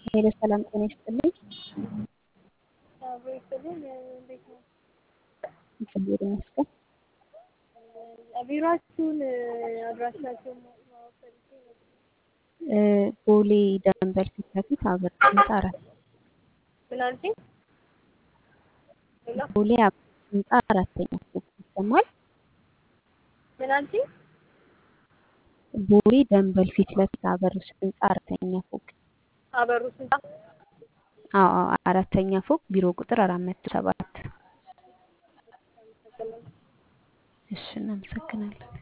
ሄሎ ሰላም ጤና ይስጥልኝ። አብሮ ይስጥልን። እንዴት ነው? እግዚአብሔር ይመስገን። ቢሯችሁን አድራሻችሁን ማወቅ ፈልጌ ነበር። ቦሌ ደንበል ፊት ለፊት አበሩ ህንፃ አራት ምን አልሽኝ? ሄሎ ቦሌ አበሩ ህንፃ አራተኛ ፎቅ ይሰማል። ምን አልሽኝ? ቦሌ ደንበል ፊት ለፊት አበሩ ህንፃ አራተኛ ፎቅ። አበሩ ስንት? አዎ አራተኛ ፎቅ ቢሮ ቁጥር 407። እሺ እናመሰግናለን።